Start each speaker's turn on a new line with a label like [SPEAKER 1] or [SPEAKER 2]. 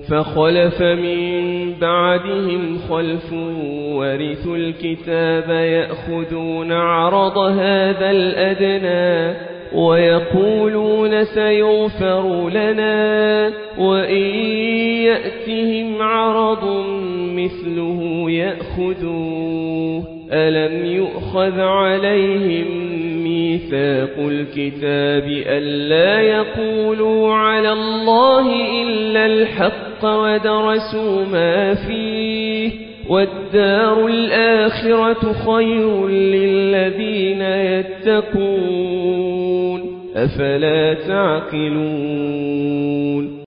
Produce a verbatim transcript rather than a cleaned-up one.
[SPEAKER 1] فخلف من بعدهم خلف ورثوا الكتاب يأخذون عرض هذا الأدنى ويقولون سيغفر لنا وإن يأتهم عرض مثله يأخذوه ألم يؤخذ عليهم ميثاق الكتاب ألا يقولوا على الله إلا الحق ودرسوا ما فيه والدار الآخرة خير للذين يتقون أفلا تعقلون